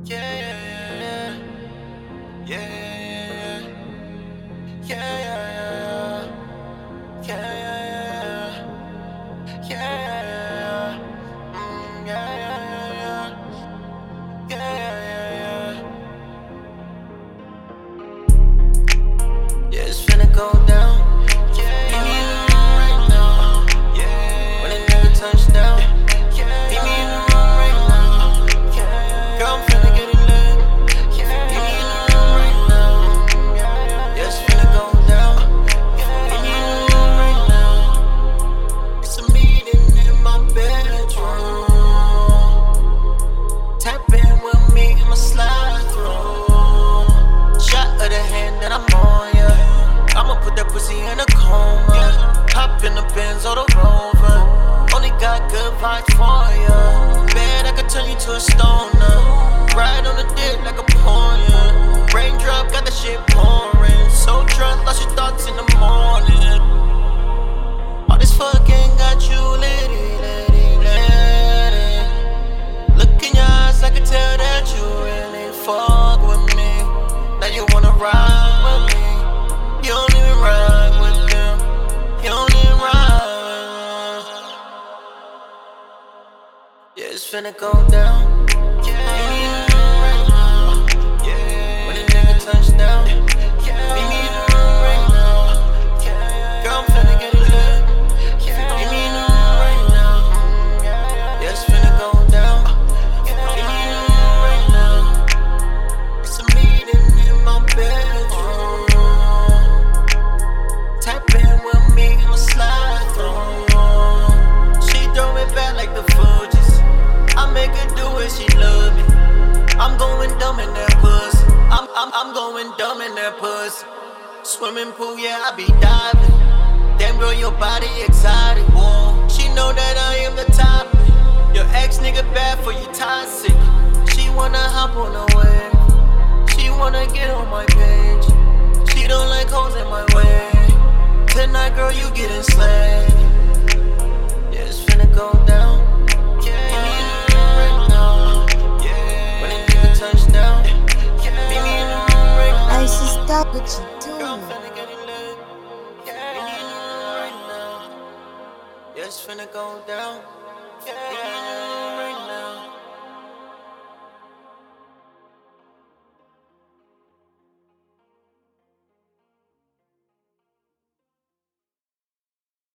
Yeah, yeah, yeah, yeah, yeah, yeah, yeah, yeah, yeah, yeah, yeah, yeah, yeah, yeah, yeah, it's finna go down. Yeah, meet me in the room right now. Yeah, when a nigga touch down. Meet me in the room right now. Girl, I'm finna get it lit. Meet me in the room right now. Yeah, it's finna go down. Meet me in the room right now. It's a meeting in my bedroom. Tap in with me, I'ma slide through. Shot of the hand that I'm on, yeah. I'ma put that pussy in a coma. Hop in the Benz or the Rover. Only got good vibes for ya. Bet I could turn you to a stoner. Ride on the dick like a pawn, yeah. Raindrop got the shit pouring. So drunk, lost your thoughts in the morning. All this fucking got you litty, litty, litty. Look in your eyes, I can tell that you really fuck with me. Now you wanna ride with me. You don't even ride with them. You don't even ride with them. Yeah, it's finna go down. Yeah, meet me in the room right now. Yeah, when a nigga touch down. Meet me in the room right now. Girl, I'm finna get it lit. Meet me in the room right now. Yeah, it's finna go down. Meet me in the room right now. It's a meeting in my bedroom. Tap in with me, I'ma slide through. She throw it back like the Fugees. I make her do it, she love me. I'm going dumb in that pussy. I'm going dumb in that pussy. Swimming pool, yeah, I be diving. Damn girl, your body exotic. Whoa. She know that I am the topic. Your ex nigga bad for you toxic. She wanna hop on the wave. She wanna get on my page. She don't like hoes in my way. Tonight, girl, you getting slayed. Yeah, it's finna go down. Yeah, meet me in the room right now. Yeah, when a nigga touch down. Meet me in the room right now. I should stop what you Girl, I'm doing. finna get it lit. Meet me in the room right now. Yeah, it's finna go down. Yeah.